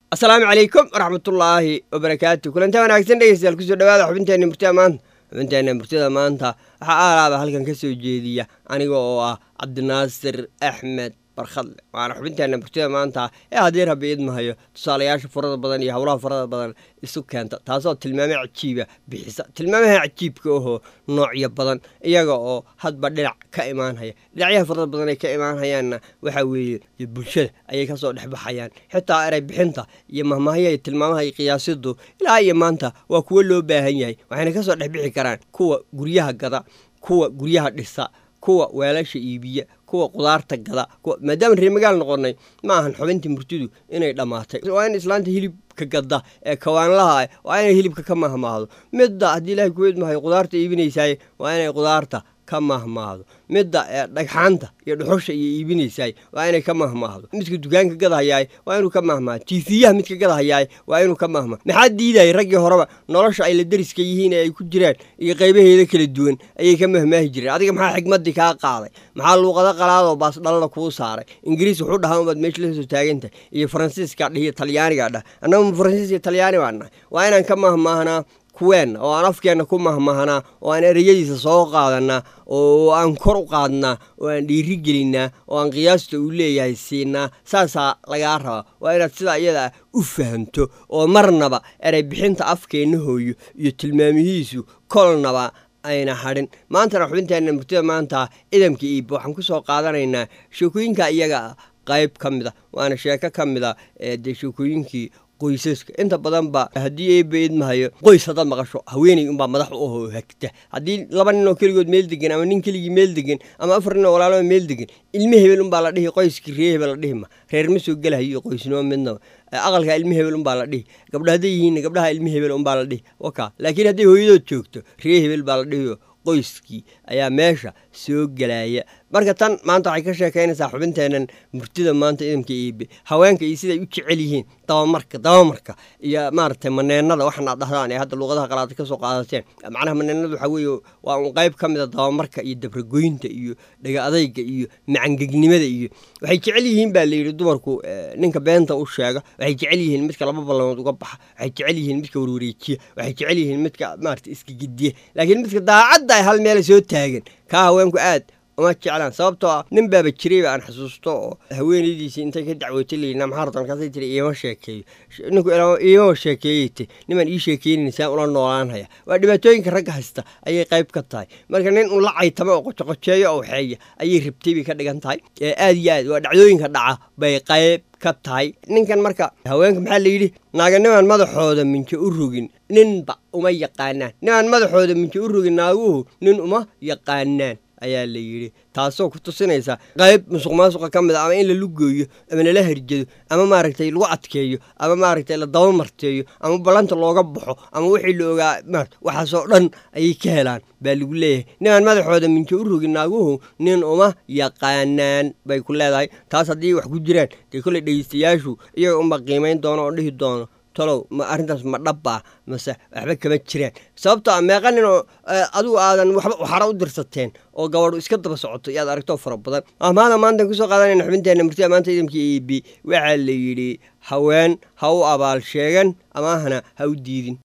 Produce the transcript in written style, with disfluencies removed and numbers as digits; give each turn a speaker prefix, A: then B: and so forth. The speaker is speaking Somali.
A: السلام عليكم ورحمة الله وبركاته. كل أنتم أحسن ليس الكسر دواد حبنتين مرتامان حبنتين مرتامان تا حقا هذا هل كان كسر جديدية أنا جو عبد الناصر أحمد برخل وأنا حبنتين مرتامان تا هديرها بإيد ما هي تصالياش فرض بدني هورا فرض بدن السكان تاسو تلمامي عجيبة بحس تلمامي عجيب كوه نوع يبدن إيجا هاد بدلع كإيمان هي دعيها فرض بدني كإيمان هي أن وحوي يبشر أي كسر نحب حيان حتى أري بحنته يما هي تلمامها قياسده إلى أي مانتا وكله باهي وحين كسر نحب كران كوا جريها قضاء كوا جريها لسا كوا ولاش إيبية كوا قدرت القضاء ما دام الرمجال نقولنا ما هنحبنتي مرتدو إنه لماته وين إسلام تهيلي كقضاء كوان لها وين هيلي ككمها ما هذا مدة هدي له كويد ما هي قدرت إيبني ساي وين قدرته كمه ما هذا مدة دحانته يدحوش يبني ساي وأنا كمه ما هذا مسك الدكان كقضها جاي وأنا كمه ما تيفيه مسك قضها جاي وأنا كمه ما محد يدا يرجع هربا نرش على الدرس كيهين يكون جيران يقيبه يذكر الدون أي كمه ما يجري هذا كم حق مدي كقاضي محل وقضاء قلاده وباص الله كوسارة إنجليز وحود هم بد مش لسه تاجنته فرنسيس قاعد هي طلياني قاعدة أنا من فرنسيس طلياني وأنا كمه ما هنا كوين oo aan afkeena ku mahmahana oo aan ereyadiisa soo qaadana oo aan kor u qaadna oo aan dhiiri gelina oo aan qiyaasta u leeyahay siina saasa laga raba waa inaad sida iyada u fahanto oo marnaba erey bixinta afkeena hooyo iyo tilmaamihiisu kolnaba ayna harin maanta xubinteena murtida maanta idamka iib waxaan ku soo qaadanaynaa sheekooyinka iyaga qayb kamida waana sheeko kamida ee sheekooyinkii qoysaska inta badan ba hadii ay beed mahayo qoys hada maqasho haweeney un ba madax u hagta hadii laba nin oo kaligood meel degan ama nin kaligi meel degan ama afar nin oo walaalo meel degan ilmo hebel un ba la dhihi qoyskii reebel la dhihi ma reer ma soo galayo qoysnimo midna aqalka ilmo hebel un ba la dhihi gabdhaha yihiin gabdhaha ilmo hebel un ba la dhihi waka laakiin hadii hooyadood joogto reer hebel ba la dhihi qoyskii ayaa meesha soo galaya marka tan maanta waxay ka sheekeynaysaa xubinteenan murtida maanta idamka iib haweenka iyo sida ay u jecel yihiin dabamarka iyo maartay maneenada waxna dhahdaan ee hadda luqadaha qalaad ka soo qaadateen macnaha maneenadu waxa weeyo waa un qayb kamid ah dabamarka iyo dabragoynta iyo dhaga adayga iyo macangegnimada iyo waxay jecel yihiin baa leeyahay dumarku ninka beenta u sheega waxay jecel yihiin midka laba ballood uga baxa waxay jecel yihiin midka warwareejiya waxay jecel yihiin midka maartay iska gidiye laakiin midka daacadda ay hal meel soo taagan ka haweenku aad وما تجعلان سببتها نبى بتشري عن حسوسته هوين يدي أنت كده عويت لي نام حارة كذا تري إيه مشاكل إنك إيه مشاكلته نمن إيه شاكين نساء ولا نوعان هيا وقد ما توين كرجع هستا أي قيب كتاي مركنين ولا عي تما قط شيء أو حاجة أي ربتي كده جنتاي آدي ودعوين كدعة بقيب كتاي نين كان مركا هوينك محل يدي ناقنمان ماذا حودا من كأروجين نين بق وما يقانان نين ماذا حودا من كأروجين ناقوه نين وما يقانان ayaa la yiri taasoo ku tusinaysa qayb musuqmaasuqa kamid ah in la lugeeyo ama la hirjado ama maaragtay lagu adkeeyo ama maaragtay la daba marteeyo ama balanta looga baxo ama wixii looga waxa soo dhan ay ka helaan baa lagu leeyahay ninaan madaxooda minka u roginaaguhu nin uma yaqaanaan bay ku leedahay taas hadii wax ku jiraan ee kale dhageystayaashu iyaga uma qiimeyn doono oo dhihi doono talow ma arintaas ma dhabba mase waxba kama jiraan sababtoo ah meeqanin oo adigu aadan waxba waxara u dirsateen oo gabadhu iska daba socoto yaad aragto fara badan maanta ku soo qaadanayna xubinteena murtida maanta idamkii iib waxa la yiri haween ha u abaal sheegan ama hana ha u diidin